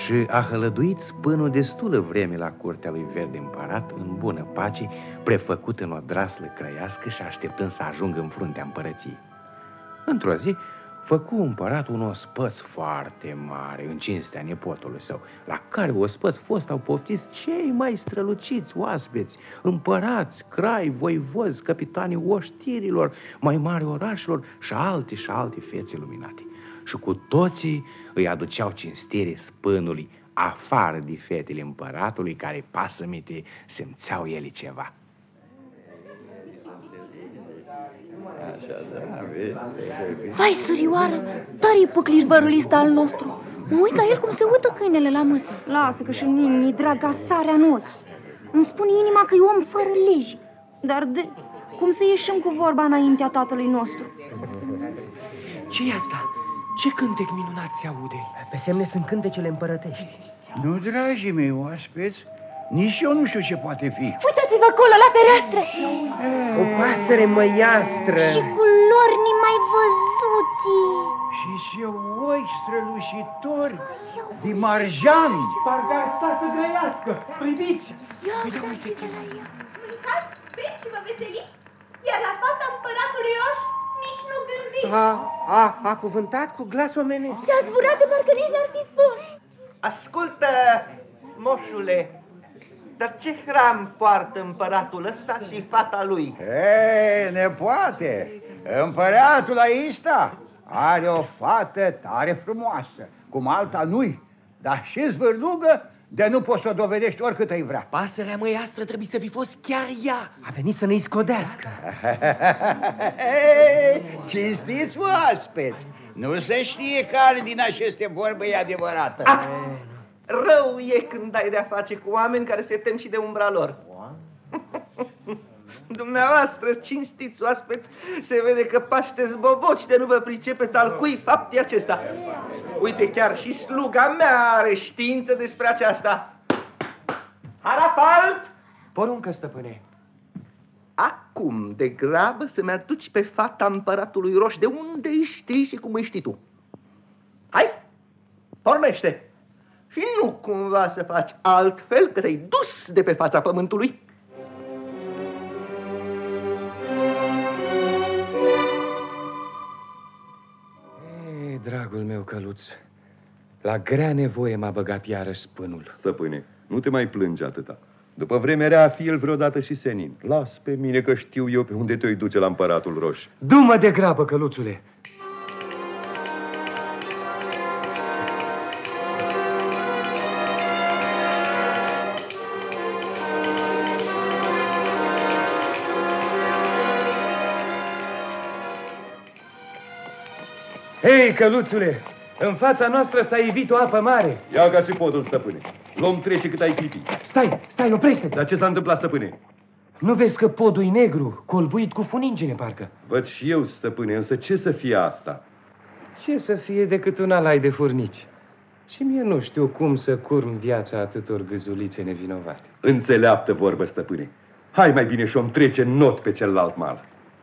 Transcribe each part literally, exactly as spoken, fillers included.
și a hălăduit spânul destulă vreme la curtea lui Verde Împărat, în bună pace, prefăcut în o draslă crăiască și așteptând să ajungă în fruntea împărăției. Într-o zi, făcu împăratul un ospăț foarte mare în cinstea nepotului său, la care ospăț fost au poftiți cei mai străluciți oaspeți, împărați, crai, voivozi, capitanii oștirilor, mai mari orașelor și alte și alte fețe luminate. Și cu toții îi aduceau cinstire spânului, afară de fetele împăratului, care, pasămite, simțeau ele ceva. Vai, surioară, tare-i păcliș ăsta al nostru. Uite la el cum se uită câinele la măță. Lasă că și Nini, draga, sarea în ochi. Îmi spune inima că e om fără legi. Dar de cum să ieșim cu vorba înaintea tatălui nostru? Ce-i asta? Ce cântec minunat se aude? Pe semne sunt cântecele împărătești. Nu, dragii mei oaspeți, nici eu nu știu ce poate fi. Uitați-vă acolo, la fereastră! O pasăre măiastră. Și culori nimai văzute. Și și ochi strălucitori de marjan. Parcă ar sta să grăiască. Priviți! Ia, uitați-vă la ea. Mâncați, beți și vă veseliți, iar la fata împăratului Roș nici nu gândiți. A, a, a cuvântat cu glas omenesc. Se-a zburat de parcă nici n-ar fi spus. Ascultă, moșule, dar ce hram poartă împăratul ăsta și fata lui? Ei, nepoate, împăratul ăsta are o fată tare frumoasă, cum alta nu-i, dar și zvârlugă, de nu poți să o dovedești oricât îi vrea. Pasărea măiastră trebuie să fi fost chiar ea. A venit să ne-i scodească. Cinstiți oaspeți, nu se știe care din aceste vorbe e adevărată. Ah, rău e când ai de-a face cu oameni care se tem și de umbra lor. Dumneavoastră, cinstiți oaspeți, se vede că pașteți boboci de nu vă pricepeți al cui fapt e acesta. Uite, chiar și sluga mea are știință despre aceasta. Harapal! Poruncă, stăpâne. Acum, de grabă, să-mi aduci pe fata împăratului Roș, de unde îi știi și cum îi știi tu. Hai, pornește! Și nu cumva să faci altfel, că te-ai dus de pe fața pământului. E, dragul meu căluț, la grea nevoie m-a băgat iarăși spânul. Stăpâne, nu te mai plângi atâta. După vremea rea, fi el vreodată și senin. Las pe mine că știu eu pe unde te-o duce la împăratul Roș. Du-mă de grabă, căluțule! Hei, căluțule! În fața noastră s-a ivit o apă mare. Ia ca și podul, stăpâne. Luăm trece cât ai clipi. Stai, stai, oprește-te! Dar ce s-a întâmplat, stăpâne? Nu vezi că podul e negru, colbuit cu funingine, parcă? Văd și eu, stăpâne, însă ce să fie asta? Ce să fie decât un alai de furnici? Și mie nu știu cum să curm viața atâtor gâzulițe nevinovate. Înțeleaptă vorbă, stăpâne. Hai mai bine și-om trece not pe celălalt mal.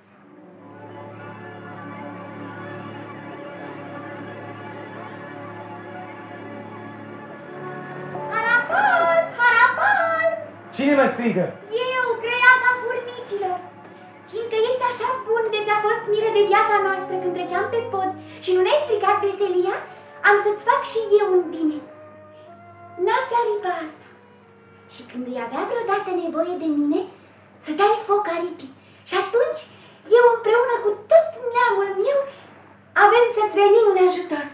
Cine mă strigă? Eu, creata furnicilor. Fiindcă ești așa bun de te-a fost milă de viața noastră când treceam pe pod și nu ne-ai stricat veselia, am să-ți fac și eu un bine. N-ați aripa asta. Și când îi avea vreodată nevoie de mine, să dai foc aripii. Și atunci, eu împreună cu tot neamul meu, avem să-ți venim în ajutor.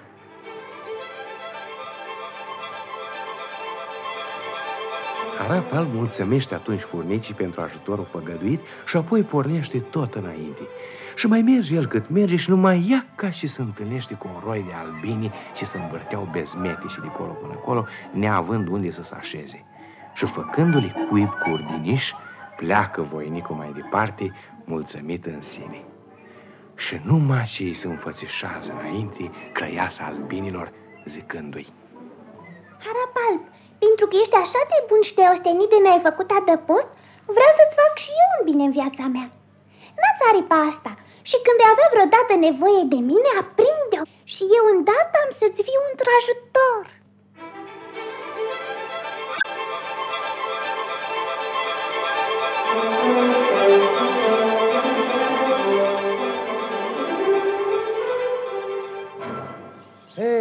Harapal mulțumește atunci furnicii pentru ajutorul făgăduit și apoi pornește tot înainte. Și mai merge el cât merge și numai ia ca și se întâlnește cu un roi de albini și se învârteau bezmete și de colo până acolo, neavând unde să se așeze. Și făcându-le cuib cu urdiniș, pleacă voinicul mai departe, mulțumit în sine. Și numai ce îi se înfățișează înainte, crăiasa albinilor, zicându-i: Harapal, pentru că ești așa de bun și de ostenit de mi-ai făcut adăpost, vreau să-ți fac și eu un bine în viața mea. N-ați aripa asta și când ai avea vreodată nevoie de mine, aprinde-o și eu îndată am să-ți fiu într-ajutor.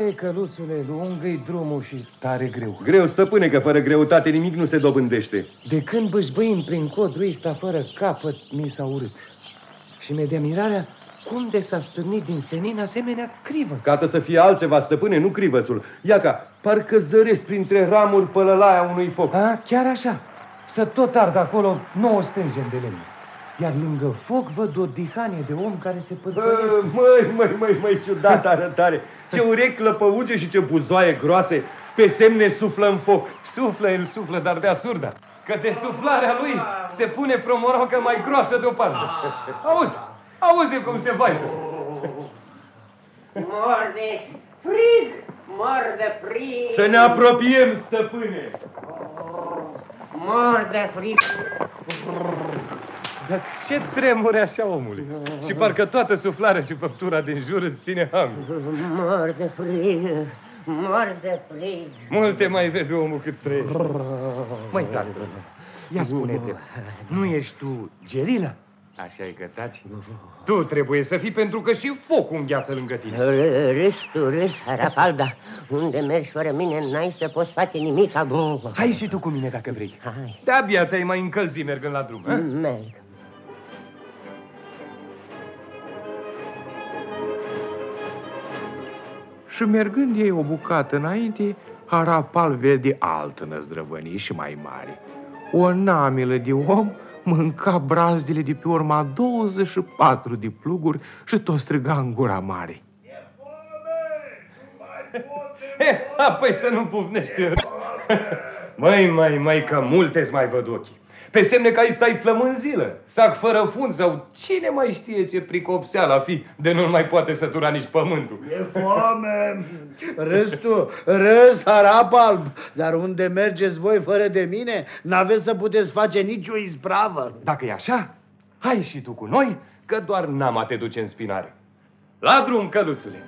e, căluțule, lungă-i drumul și tare greu. Greu, stăpâne, că fără greutate nimic nu se dobândește. De când bâșbâim prin codul ăsta fără capăt, mi s-a urât. Și mi-e de mirarea cum de s-a stârnit din senin asemenea crivăț. Cată să fie altceva, stăpâne, nu crivățul. Iaca, parcă zăresc printre ramuri pălălaia unui foc. A, chiar așa. Să tot ard acolo nouă stânjeni de lemn. Iar lângă foc văd o dihanie de om care se pădăiește. Măi, măi, măi, măi, ciudată arătare. Ce urechi clăpăuge și ce buzoaie groase. Pe semne suflă în foc. Suflă, el suflă, dar de asurdă. Că de suflarea lui se pune promorocă mai groasă deoparte. Auzi, auzi cum se vaită. Mor de frig, mor de frig. Să ne apropiem, stăpâne. Mor de frig. Dar ce tremure așa, omule? Și parcă toată suflarea și făptura din jur îți ține ham. Mor de frig, mor de frig. Multe mai vede omul cât trăiește. Măi, tată, ia spune-te, nu ești tu Gerila? Așa e că, taci. Tu trebuie să fii, pentru că și focul îngheață lângă tine. Râs, tu râs, Harapalda. Unde mergi fără mine, n-ai să poți face nimic. Hai și tu cu mine dacă vrei. Hai. De-abia te-ai mai încălzit mergând la drum, a? Merg. Și mergând ei o bucată înainte, Harapal vede altă năzdrăvănie și mai mare. O namilă de om mânca brazdele de pe urma douăzeci și patru de pluguri și tot striga în gura mare. He, apoi să nu pufnești. Măi, mai, mai, că multe-ți mai văd ochii. Pe semne că ai stai flămânzilă, sac fără fund sau cine mai știe ce pricopseală fi de nu mai poate sătura nici pământul. E foame. Râs tu, râs, Harapalb, dar unde mergeți voi fără de mine, n-aveți să puteți face nicio ispravă. Dacă e așa, hai și tu cu noi, că doar n-am a te duce în spinare. La drum, căluțule!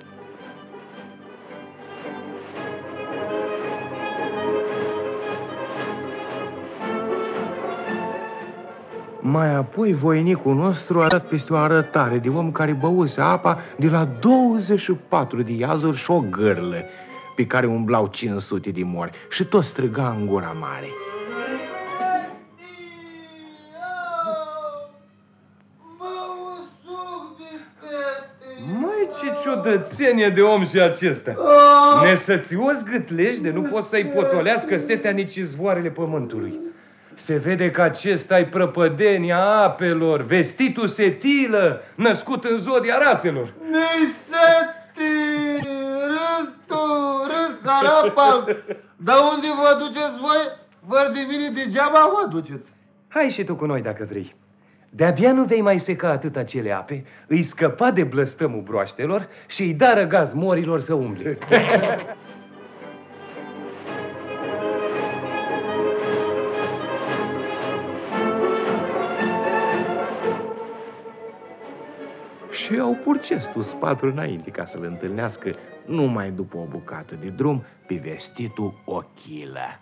Mai apoi voinicul nostru a dat peste o arătare de om care băuse apa de la douăzeci și patru de iazuri și o gârlă pe care umblau cinci sute de mori și tot striga în gura mare. Măi, ce ciudățenie de om și acesta! Nesățios gâtlești de nu poți să-i potolească setea nici izvoarele pământului. Se vede că acesta-i prăpădenia apelor, vestitul setilă, născut în zodia rațelor. Niseti, râs tu, râs, Harapalb, dar unde vă duceți voi? Fără de mine degeaba vă duceți. Hai și tu cu noi dacă vrei. De-abia nu vei mai seca atât acele ape, îi scăpa de blăstămul broaștelor și îi da răgaz morilor să umble. Și au purcestul spatul înainte ca să-l întâlnească numai după o bucată de drum pe vestitul Ochilă.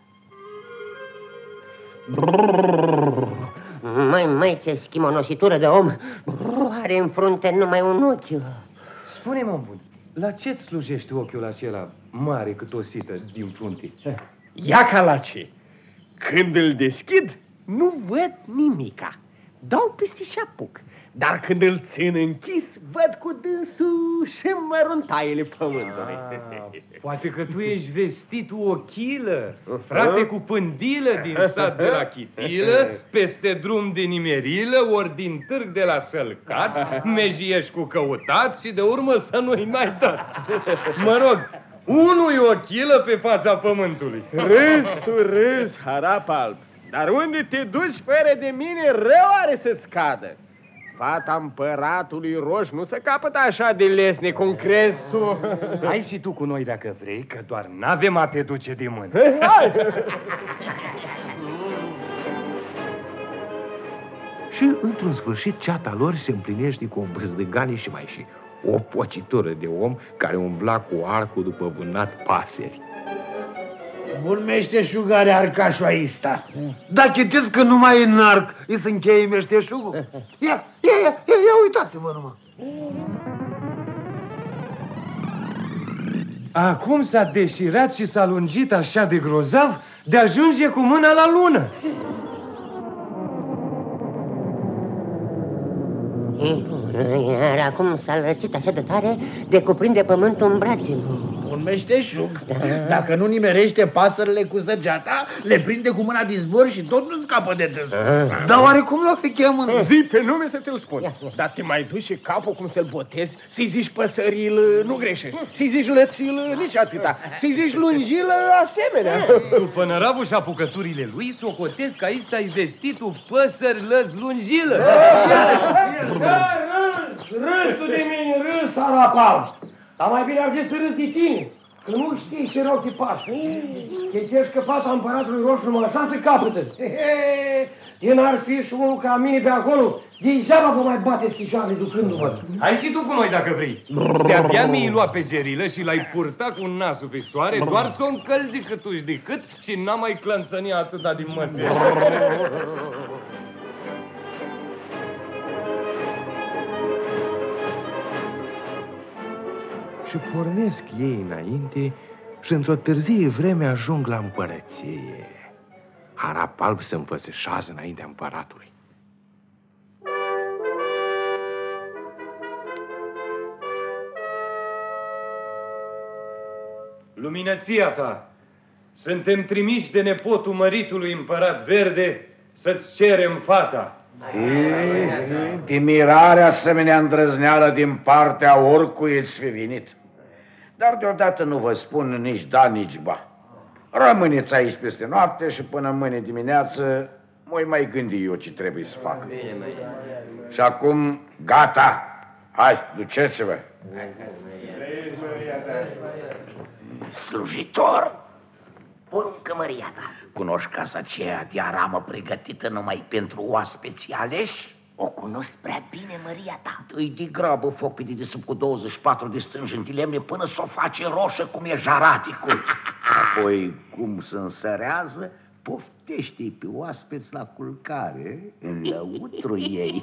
Măi, măi, ce schimonositură de om! Are în frunte numai un ochi. Spune-mă, bun, la ce-ți slujește ochiul acela mare cât o sită din frunte? Ia ca la ce? Când îl deschid, nu văd nimica. Dau peste și apuc. Dar când îl țin închis, văd cu dânsul și măruntaiele pământului. Ah, poate că tu ești vestitul Ochilă, frate cu pândilă din sat de la Chitilă, peste drum de Nimerilă, ori din târg de la Sălcați, mejiești cu căutați și de urmă să nu-i mai dați. Mă rog, unui Ochilă pe fața pământului. Râs tu, râs, Harapalb, dar unde te duci fără de mine, rău are să-ți cadă. Fata împăratului roș nu se capătă așa de lesne cum crezi tu. Hai și tu cu noi dacă vrei, că doar n-avem a te duce de mână. Hai! Și într-un sfârșit ceata lor se împlinește cu o băzdăganie și mai și o pocitură de om care umbla cu arcul după vânat pasări. Bun meșteșugare arcașul aista. Dar chitiți că numai în arc îi se încheie meșteșugul. Ia, ia, ia, ia, ia uitați-vă numai. Acum s-a deșirat și s-a lungit așa de grozav de ajunge cu mâna la lună. Iar acum s-a lățit așa de tare de cuprinde pământul în brațe. Un meșteșug. Da. Dacă nu nimerește pasările cu săgeata, le prinde cu mâna din zbor și tot nu scapă de dânsul. Ah. Dar oare cum l-o fi cheamând? Zi pe nume să ți-l spun. Ia, ia. Dar te mai duci și capul cum să-l botezi, să-i zici păsăril, nu greșești, să-i zici lățil, nici atâta, să-i zici lungil, asemenea. După năravul și apucăturile lui, socotesc că aici ai vestitul păsări lăs lungilă. Râs, râs tu de mine, râs, arapal. Dar mai bine ar fi să râs de tine, că nu știi ce rău te pasă. Chetești că fata împăratului roșu numai așa se capătă. Din ar fi și unul ca mine pe acolo, degeaba vă mai bateți picioarele ducându-vă. Hai și tu cu noi dacă vrei. De-abia mi-ai luat pe gerilă și l-ai purtat cu nasul pe soare, doar s-o încălzi câtuși de cât și n-a mai clănțănit atâta din măsele. Și pornesc ei înainte și într-o târzie vreme ajung la împărăție. Harapalb se înfățișează înaintea împăratului. Luminăția ta, suntem trimiși de nepotul măritului împărat Verde să-ți cerem fata. De mirare asemenea îndrăzneală din partea oricui îți fi venit. Dar deodată nu vă spun nici da, nici ba. Rămâneți aici peste noapte și până mâine dimineață mă mai gândi eu ce trebuie să fac. Și acum, gata! Hai, duceți-vă! Slujitor, poruncă măria ta. Cunoști casa aceea de aramă pregătită numai pentru oaspeții aleși? O cunosc prea bine, măria ta. Îi de grabă foc pe de sub cu douăzeci și patru de stânjenti lemne până s-o face roșă cum e jaraticul. Apoi, cum se însărează, poftește-i pe oaspeți la culcare în lăutru ei.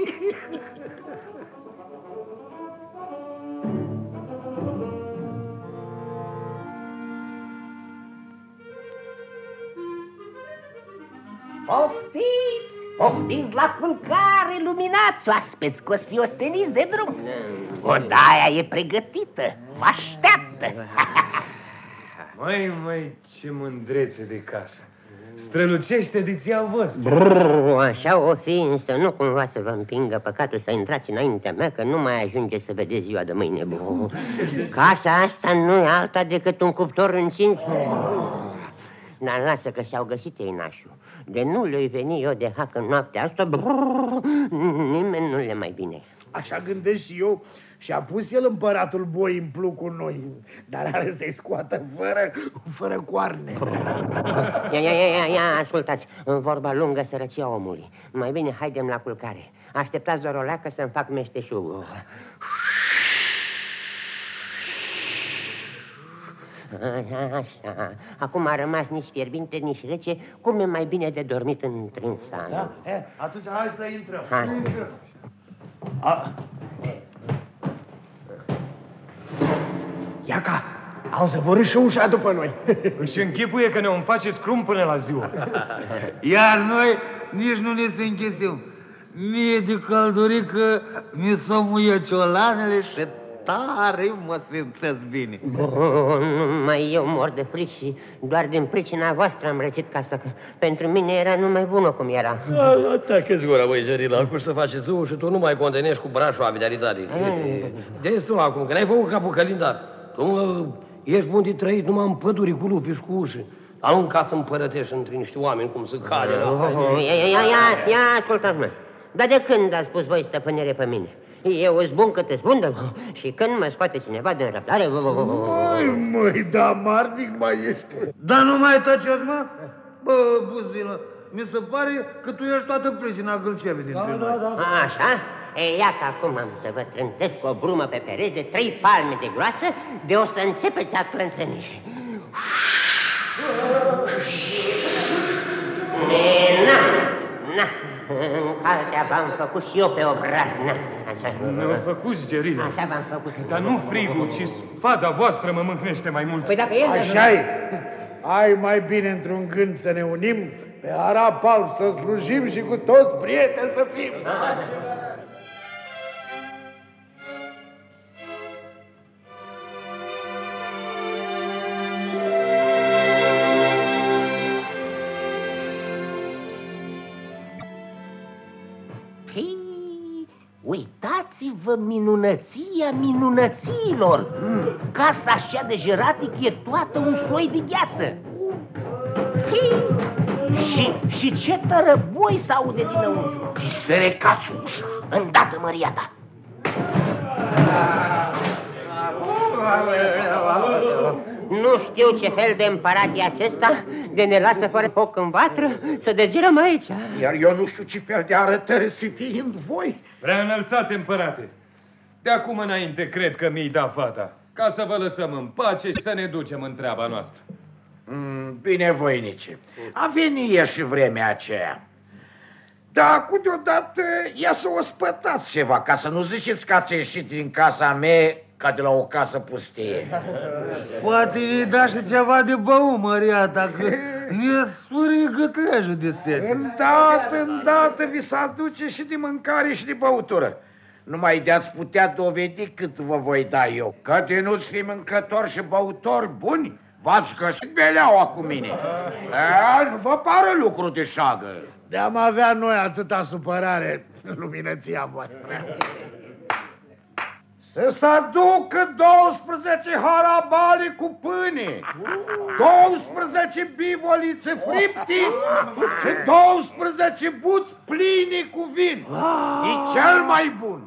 Poftiți! Poftiți la culcare, luminați oaspeți, că o să fi osteniți de drum. Odaia e pregătită, vă așteaptă. Măi, măi, ce mândrețe de casă. Strălucește de ți-a văzut. Brrr, așa o fi, însă nu cumva să vă împingă păcatul să intrați înaintea mea, că nu mai ajunge să vedeți ziua de mâine. Brrr. Casa asta nu e alta decât un cuptor încins. Dar lasă că și-au găsit ei nașul. De nu le-i veni eu de hac în noaptea asta, brrr, nimeni nu le mai bine. Așa gândesc și eu. Și-a pus el împăratul boi în pluc cu noi, dar are să-i scoată fără, fără coarne. Ia, ia, ia, ia, ia, ascultați, în vorba lungă sărăcia omului. Mai bine haidem la culcare. Așteptați doar o leacă să-mi fac meșteșugul. Așa, acum a rămas nici fierbinte, nici rece, cum e mai bine de dormit în trânsa. Da? E, atunci hai să intrăm. Hai. A... Iaca, au zăvorât și ușa după noi. Își închipuie că ne-o face scrum până la ziua. Iar noi nici nu ne se închesim. Mie de căldurică mi s-o muie ciolanele și tare mă simțesc bine. Bun, numai eu mor de fric și doar din pricina voastră am răcit casa, că pentru mine era numai bună cum era. Tacă-ți gura, băi, Jerila, acum să faci zău și tu nu mai contenești cu brașul abitaritate. Destul acum, că n-ai făcut capul călindar. Tu ești bun de trăit numai în păduri cu lupi și cu uși. Dar nu în casă împărătești între niște oameni cum se cade la... Ia, ia, ia, ia, ia, ascultați-mă. Dar de când ați spus voi stăpânire pe mine? Eu îți bun cât îți bun, și când mă scoate cineva din răbdare... Măi, măi, da, marnic mai ești. Dar nu mai tăceți, mă? Bă, buzilă, mi se pare că tu ești toată pricina gâlcevii dintre noi. Da, da, da. Așa? E, iată acum am să vă trântesc cu o brumă pe pereți de trei palme de groasă, de o să începeți a clănțăni. Na, na, în cartea v-am făcut și eu pe obraz, na, Așa. Mi-au făcut zgerile. Așa v-am făcut. Dar nu frigul, ci spada voastră mă mâhnește mai mult. Păi dacă el... Așa-i. Ai mai bine într-un gând să ne unim, pe Arap Alb să slujim și cu toți prieteni să fim. Uitați-vă minunăția minunățiilor! Casa așa de jeratic e toată un sloi de gheață. Și, și ce tărăboi s-aude dinăuntru! Sferecați ușa, îndată, măria ta! Nu știu ce fel de împărat e acesta, de ne lasă fără foc în vatră, să degerăm aici. Iar eu nu știu ce fel de arătări să fie în voi. Prea înălțate, împărate, de acum înainte cred că mi-i da fata, ca să vă lăsăm în pace și să ne ducem în treaba noastră. Mm, bine, voinice, a venit și vremea aceea. Dar cu deodată ia să o spătați ceva, ca să nu ziceți că ați ieșit din casa mea ca de la o casă pustie. Poate îi da și ceva de băut, măria ta, că ne sfurie gâtlejul de sete. Îndată, îndată vi se aduce și de mâncare și de băutură. Numai de-ați putea dovedi cât vă voi da eu. Că de nu-ți fi mâncători și băutori buni, v-ați găsit beleaua cu mine. E, nu vă pară lucru de șagă. De-am avea noi atâta supărare, luminăția voastră. Să se aducă douăsprezece harabale cu pâine, douăsprezece bivolițe fripti și douăsprezece buți pline cu vin. E cel mai bun.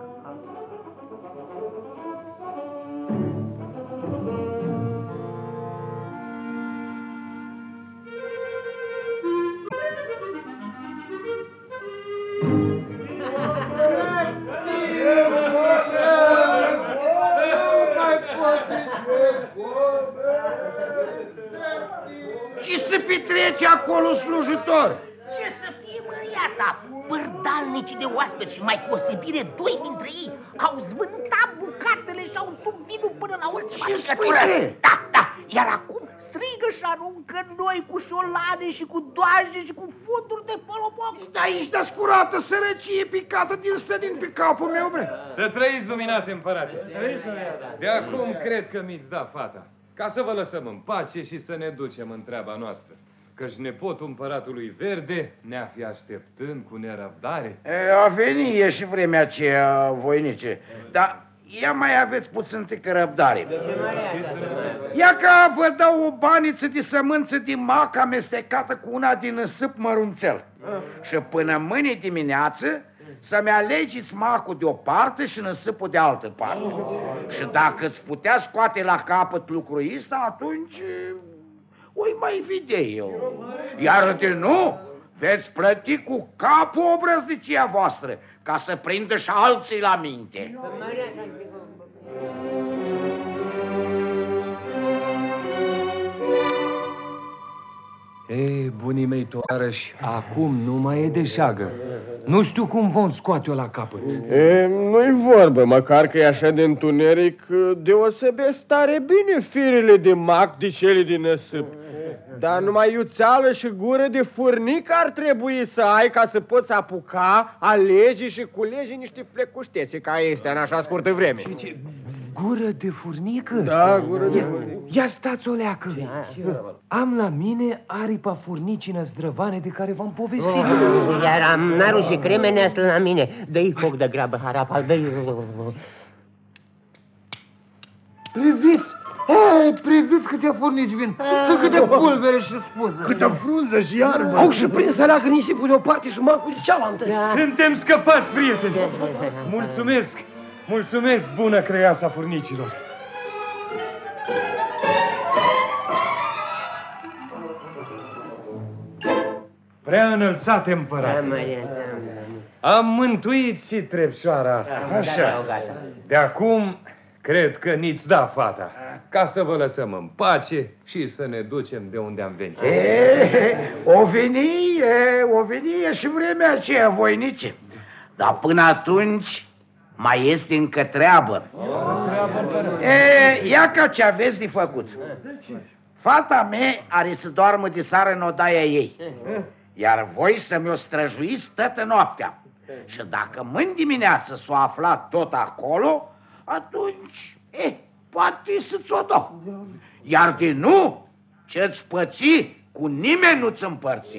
Și se petrece acolo slujitor. Ce să fie, măria ta? Pârdalnicii de oaspeți și mai cu osebire doi dintre ei au zvântat bucatele și au sub vinul până la ultima picătură. Da, da, iar acum strigă și aruncă noi cu șolane și cu doaje și cu funduri de poloboc. Da, ești descurată sărăcie picată din sănin pe capul meu, bre. Să trăiți, luminate împărate. De acum cred că mi-ți da fata, ca să vă lăsăm în pace și să ne ducem în treaba noastră. Căci nepotul împăratului Verde ne-a fi așteptând cu nerăbdare. E, a venit e și vremea aceea, voinice, dar ia mai aveți puțin tică răbdare. Ia că vă dau o baniță de sămânță de mac amestecată cu una din sâp mărunțel. Și până mâine dimineață să-mi alegeți macul de o parte și năsâpul de altă parte. Și dacă îți putea scoate la capăt lucrul ăsta, atunci oi mai vede eu. Iar de nu, veți plăti cu capul obrăznicia voastră, ca să prindă și alții la minte. Ei, bunii mei tovarăși, acum nu mai e de șagă. Nu știu cum vom scoate-o la capăt. E, nu-i vorbă, măcar că e așa de întuneric, deosebesc tare bine firele de mac de cele din năsâp. Dar numai iuțeală și gură de furnic ar trebui să ai ca să poți apuca, alege și culege niște flecuștețe ca este în așa scurtă vreme. Ce, ce? Gură de furnică? Da, gură de furnică. Ia stați o leacă. Am la mine aripa furnicină zdrăvane de care v-am povestit. Iar amnarul și cremenea sunt la mine. Dă-i foc de grabă, Harapal, dă-i... Priviți! Hei, priviți câte furnici vin! Sunt câte pulbere și spuză! Câtă frunză și iarbă! Au și prins săreacă nisipul de o parte și macul de cealaltă! Suntem scăpați, prieteni! Mulțumesc! Mulțumesc, bună creiasa furnicilor! Prea înălțate împărate! Am mântuit și trepșoara asta. Așa. De acum, cred că ni-ți da fata, ca să vă lăsăm în pace și să ne ducem de unde am venit. E, o veni, e, o veni e și vremea aceea, voinice. Dar până atunci, Mai este încă treabă. E, ia ca ce aveți de făcut. Fata mea are să doarmă de seară în odaia ei, iar voi să mi-o străjuiți toată noaptea. Și dacă mâine dimineață s-o afla tot acolo, atunci, e, poate să-ți o dau. Iar de nu, ce-ți păți, cu nimeni nu-ți împărți.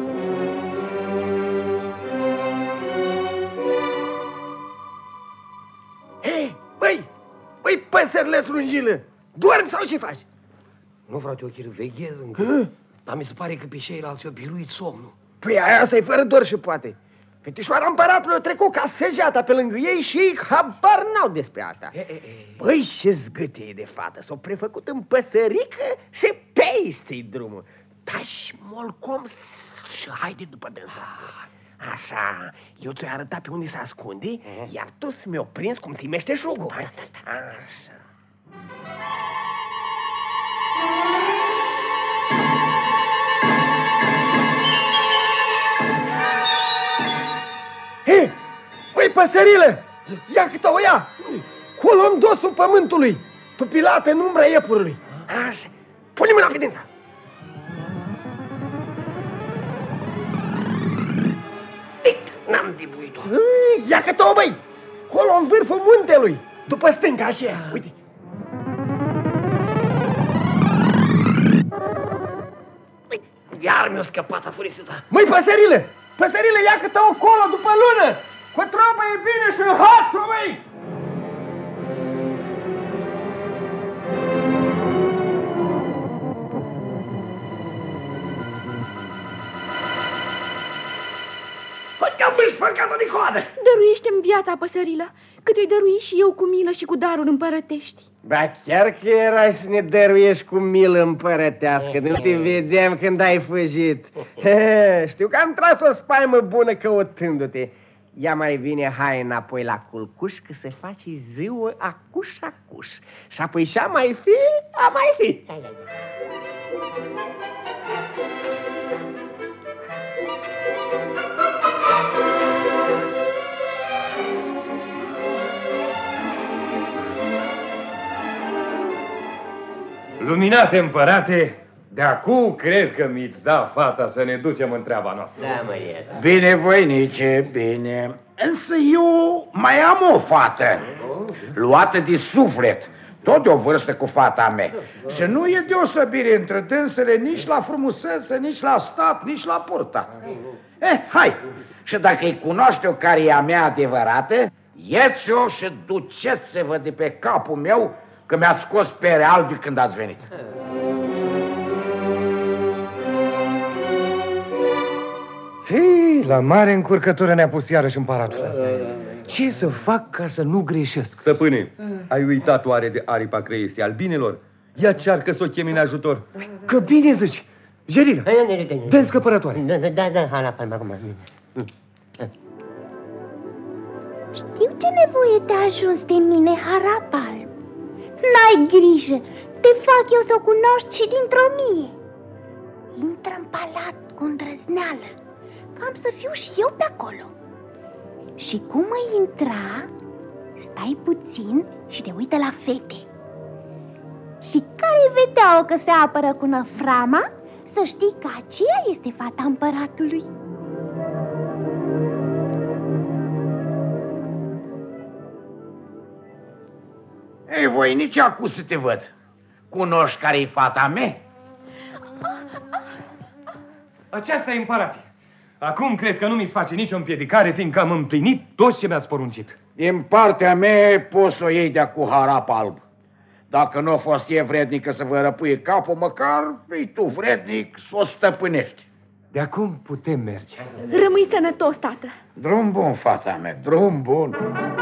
Hei, băi, băi, păsările slungilă, dormi sau ce faci? Nu, frate, Ochir, veghez încă. Dar mi se pare că pe ceilalți i-au biluit somnul. Păi aia asta e fără dor și poate. Fetișoara împăratului a trecut ca săgeata pe lângă ei și ei habar n-au despre asta. E, e, e. Băi, ce zgâtie de fată, s-o prefăcut în păsărică și pe să-i drumul. Taci molcom și haide după dânsa. Așa, eu ți-o arătat pe unde se ascunde, iar tu să mi-o prins cum ți meșteșugul. Așa. Hei, băi, păsările, ia câtă o ia, colo în dosul pământului, tupilată în umbra iepurului. Așa, pune mâna pe dânsa. N-am dibuit-o. Ia câtă o, băi, colo în vârful muntelui, după stânga așa, uite. Iar mi-a scăpat afurisita. Măi, păsările, păsările, ia câtă o colo după lună, cu trobă e bine și hațu, măi! Că-am îșfăcat-o de coadă! Dăruiește-mi viața, păsărilă, cât o-i dărui și eu cu milă și cu daruri împărătești. Ba chiar că erai să ne dăruiești cu milă împărătească, nu te vedeam când ai fugit. He, știu că am tras o spaimă bună căutându-te. Ia mai bine, hai înapoi la culcuș, că se face ziua acuș-acuș. Și apoi și-a mai fi, a mai fi. Luminate împărate, de acum cred că mi-ți da fata să ne ducem în treaba noastră. Da, Maria. Bine, voinice, bine. Însă eu mai am o fată, luată de suflet, tot de o vârstă cu fata mea. Și nu e deosebire între dânsele nici la frumusețe, nici la stat, nici la purta. Eh, hai, și dacă îi cunoaște-o care e a mea adevărată, ieți-o și duceți-vă de pe capul meu, că mi-ați scos pere albi când ați venit. Hei, la mare încurcătură ne-a pus iarăși împăratul. Ce să fac ca să nu greșesc? Stăpâne, ai uitat oare de aripa creiesei albinelor? Ia cearcă să o chemi în ajutor. Că bine zici! Jeriga, dă-mi scăpărătoare. Da, da, da, da, la palma acum. Știu ce nevoie te-a ajuns de mine, Harapal. N-ai grijă, te fac eu să o cunoști și dintr-o mie. Intră în palat cu îndrăzneală, am să fiu și eu pe acolo. Și cum îi intra, stai puțin și te uită la fete. Și care vedeau că se apără cu năframa, să știi că aceea este fata împăratului. Ei, voi nici acum să te văd. Cunoști care-i fata mea? Aceasta e împărate. Acum cred că nu mi-ți face nicio împiedicare, fiindcă am împlinit tot ce mi-ați poruncit. Din partea mea poți să o iei de-a cu harap alb. Dacă nu a fost e vrednică să vă răpuie capul, măcar fii tu vrednic să o stăpânești. De acum putem merge. Rămâi sănătos, tată. Drum bun, fata mea, drum bun.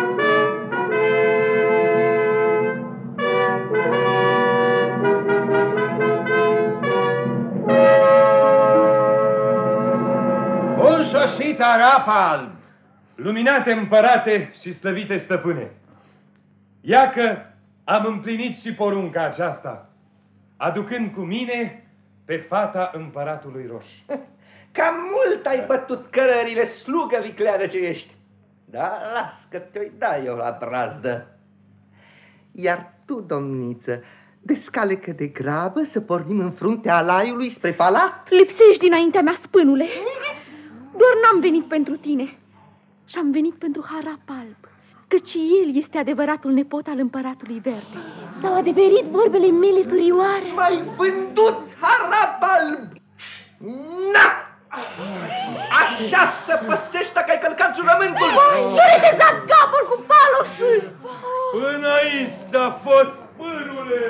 Bun sosit, Arap Alb! Luminate împărate și slăvite stăpâne, iacă am împlinit și porunca aceasta, aducând cu mine pe fata împăratului Roș. Cam mult ai bătut cărările, slugă vicleană ce ești. Da, las că te-o da eu la brazdă. Iar tu, domniță, descalecă de grabă să pornim în fruntea alaiului spre palat? Lipsești dinaintea mea, spânule. Doar n-am venit pentru tine. Și-am venit pentru Harap Alb, căci el este adevăratul nepot al împăratului verde. S-au adeverit vorbele mele surioare. M-ai vândut, Harap Alb! Na! Așa să pățești dacă ai călcat jurământul! Eu te dat capul cu paloșul! Până aici a fost pânule!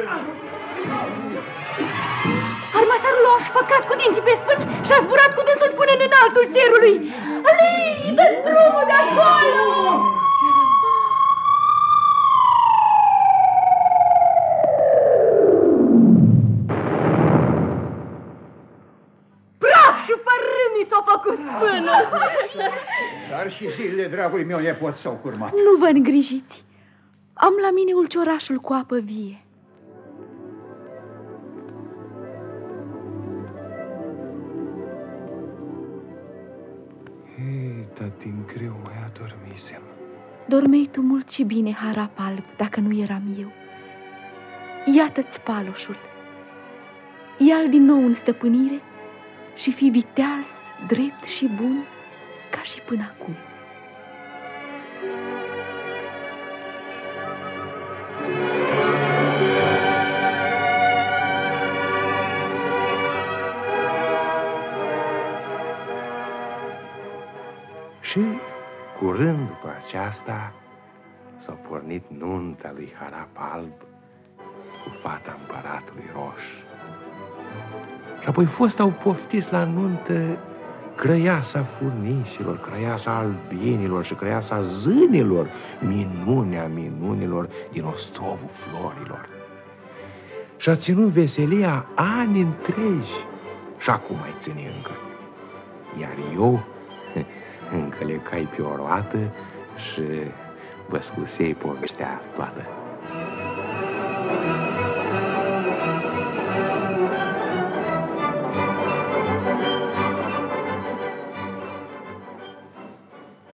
Armasarul l-a înșfăcat cu dinții pe spân și a zburat cu dânsul până în înaltul cerului. Alei, dă drumul de acolo! Praf și fărâmii s-au făcut spână! Dar și zilele dragului meu nepot s-au curmat. Nu vă îngrijiți. Am la mine ulciorașul cu apă vie. Dar din greu mai adormisem. Dormei tu mult și bine, Harap Alb, dacă nu eram eu. Iată-ți paloșul. Ia-l din nou în stăpânire și fii viteaz, drept și bun, ca și până acum. Și, curând după aceasta, s-a pornit nunta lui Harap Alb cu fata împăratului Roș. Și apoi fost au poftiți la nuntă crăiasa furnișilor, crăiasa albienilor și crăiasa zânilor, minunea minunilor din ostrovul florilor. Și-a ținut veselia ani întregi și acum mai ține încă. Iar eu încă le cai pe o roată și vă spusei povestea toată.